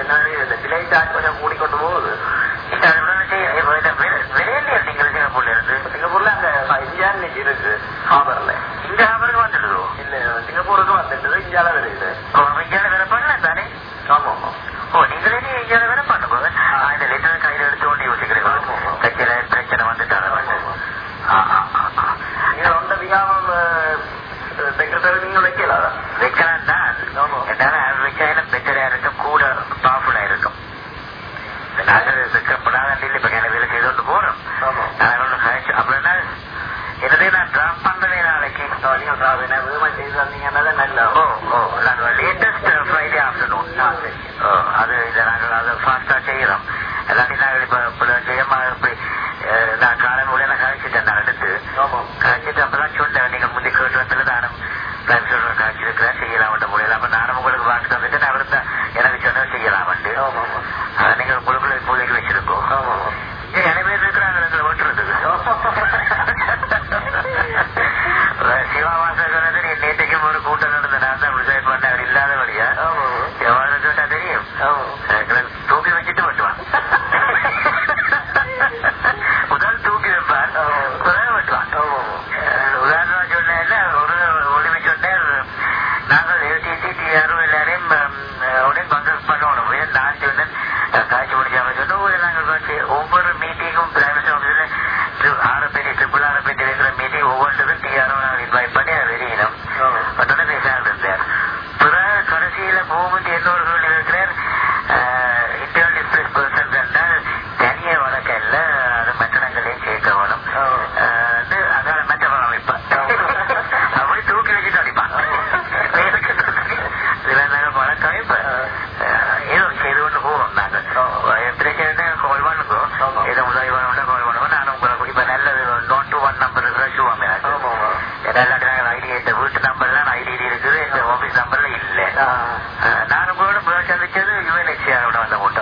விலை சார்ஜ் கொஞ்சம் கூடிக்கொண்டு போகுது. விலையில நீங்கள் சிங்கப்பூர்ல இருந்து சிங்கப்பூர்ல அங்க இந்தியாவில் இருக்கு ஹாபர்ல. இந்த ஹாபருக்கு வந்துடுதோ இல்ல சிங்கப்பூருக்கு வந்துடுது. இந்தியால வருது. இந்தியால வேலை பண்ணலாம் தானே? ஆமா. ஓ நீங்களே இந்தியால வேலை பண்ணுங்க. இந்த லெட்டர் கையில எடுத்து கொண்டு யோசிக்கிறீங்க. கட்சியில பிரச்சனை வந்துட்டாங்க. நீங்க வந்த விகாமம் செக்ரட்டரி நீங்க வைக்கலாம். வைக்கலாம் தான். என்னால வச்சாயில பெட்டரா இருக்கும், கூட பவர்ஃபுல்லா இருக்கும். நாங்கள் வைக்கப்படாத இப்ப வேலை செய்து போறோம். அப்படின்னா என்னதே நான் டிராப் பண்றதே நாளைக்கு நீங்க செய்து வந்தீங்கன்னா நல்ல. லேட்டஸ்ட் ஃப்ரைடே ஆஃப்டர்நூன் அது இதை நாங்கள் அதை ஃபாஸ்டா செய்யறோம். எல்லாத்தையும் நாங்கள் இப்ப செய்யமா நான் காலம் உள்ள கழிச்சுட்டேன். நான் எடுத்து கழிச்சுட்டு அப்பதான் சொன்னேன் நீங்க முந்தைய கேட்டு வந்ததுல நானும் காய்ச்சிருக்கிறேன் செய்யலாம் முடியல. அப்ப நானும் உங்களுக்கு வாக்கு தந்துட்டு அவர் தான் எனக்கு சொன்ன செய்யலாம் நீங்க உங்களுக்குள்ள இப்போதைக்கு வச்சிருக்கோம். நிறைய பேர் இருக்கிறாங்க எங்களை ஓட்டுறதுக்கு. சிவாவாசன் நேற்றைக்கும் ஒரு கூட்டம் நடந்த நான் தான் டிசைட் பண்ண அவர் இல்லாத வழியா எவ்வளவு கேட்டா தெரியும். தூக்கி வச்சுட்டு வெட்டுவான். முதல் தூக்கி வைப்பார், குறைய வெட்டுவான். உதாரணமா சொன்னேன் ஒரு ஒளிவு சொன்னேன். நாங்கள் ஏடிசி டிஆர்ஓ எல்லாரையும் உடனே பங்கேற்க பண்ணணும். நான் சொன்னேன் காட்சி முடிஞ்சாம சொன்னோம். நாங்கள் ஒவ்வொரு மீட்டிங்கும் பிரைவேட் ஆஃபீஸ்ல 6 பேர் ட்ரிபிள் 6 பேர் இருக்கிற மீட்டிங் ஒவ்வொன்றுக்கும் டிஆர்ஓ நாங்கள் இன்வைட் பண்ணி அதை வெளியிடும். உடனே பேசாமல் இருந்தார். பிற கடைசியில போகும்போது இன்னொரு இருக்கிறார். இன்டர்னல் டிஸ்பிளேஸ் பர்சன் என்றால் தனிய வழக்கல்ல அது மற்றங்களையும் சேர்க்க வேணும். அதால மற்ற அமைப்பான் அப்படி தூக்கி வச்சுட்டு அடிப்பான். வழக்கம் இப்ப ஏதோ செய்து கொண்டு போவோம். நாங்கள் பிரச்சனை கால் பண்ணுங்கோ. ஏதோ உதவி பண்ண கால் பண்ணுவோம். நான் உங்களுக்கு இப்ப நல்லது நோட் டு 1 நம்பர் இருக்கிற ஷூவாமே எல்லாட்டி நாங்கள் ஐடி இந்த வீட்டு நம்பர்லாம் ஐடி இருக்குது. இந்த ஆபீஸ் நம்பர்ல இல்ல. நான் உங்களோட முதல் சந்திச்சது யுஎன்ஹெச்சிஆரோட வந்த கூட்டம்.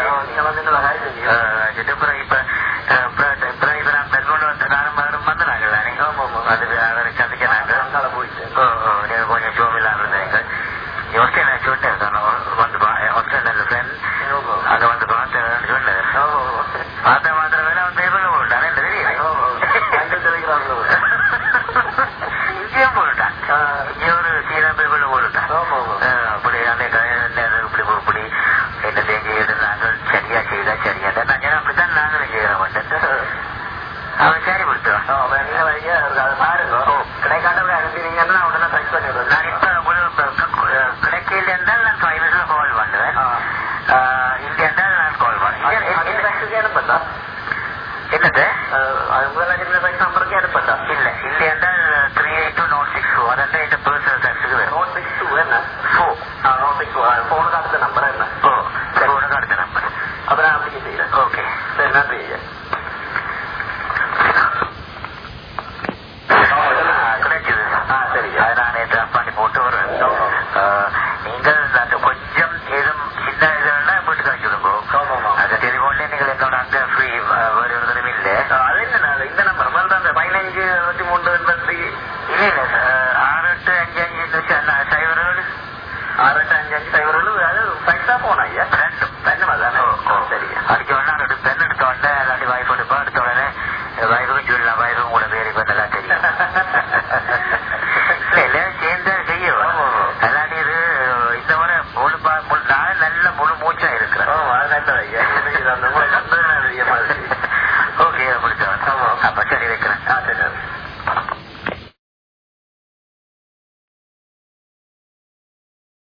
இப்ப நான் பெருமோட வந்து நானும் வந்து நாங்கள் தானே அது அவரை சந்திக்க நாங்கள் நீங்க கொஞ்சம் ஷோவிலாம் இருந்தீங்க. யோசிச்சு நான் சொன்னேன் வந்து ஆஸ்திரேலியா ஃப்ரெண்ட் அதை வந்து பார்த்தேன் சொன்னேன். பார்த்த மாத்திர வேலை வந்து எவ்வளவு போட்டான் இங்கேயும் போட்டான். இங்கே ஒரு சீரா பேப்பர்ல போட்டான். அப்படி அந்த இப்படி இப்படி என்ன செஞ்சு நாங்கள் சரியா செய்தா சரியா நாங்கள் அப்படித்தான் நாங்களும் செய்யறோம். அவன் சரி கொடுத்துருவான். பாருங்க கிடைக்காட்டவங்க அனுப்பினீங்கன்னா உடனே டச் பண்ணிடுவேன். நான் இப்ப கிடைக்கல என்றால் நான் 5 minutes கால் பண்ணுவேன். இங்க என்றால் நான் கால் பண்ணுவேன். அனுப்பட்டா என்னது முதலாளி நம்பருக்கு அனுப்பட்டா இல்ல இல்லை என்றால் 382-064 அதெல்லாம் இந்த பர்சனல் டாக்ஸுக்கு வேணும். 062 என்ன 4 போனுக்கு அடுத்த நம்பர் என்ன போனுக்கு அடுத்த நம்பர். அப்புறம் அப்படி செய்யறேன். ஓகே சரி நன்றி ஐயா. கிடைச்சது. சரி அதை நான் டிராப் பண்ணி போட்டு வருவேன். நீங்கள் அந்த கொஞ்சம் ஏதும் சின்ன இதுன்னா போட்டு காய்ச்சி விடுங்க. அந்த டெலிபோன்ல நீங்கள் என்னோட அங்க ஃப்ரீ வருவதும் இல்லை. அது என்ன இந்த நம்பர் தான் அந்த 15-23 இல்ல இல்ல 6855 6855 அது பைசா போனா ஐயா ரெண்டும் பெண்ணு தானே. சரி அடிக்க வேணா ரெண்டு பெண் எடுத்த உடனே இல்லாட்டி வாய்ப்பு எடுப்பா எடுத்த உடனே வாய்ப்புக்கும் சொல்லலாம். வாய்ப்பும் கூட பேரு இப்ப நல்லா தெரியும். இல்ல சேர்ந்து செய்யும். அல்லாட்டி இது இந்த முறை முழு நாள் நல்ல முழு மூச்சா இருக்கிறேன்.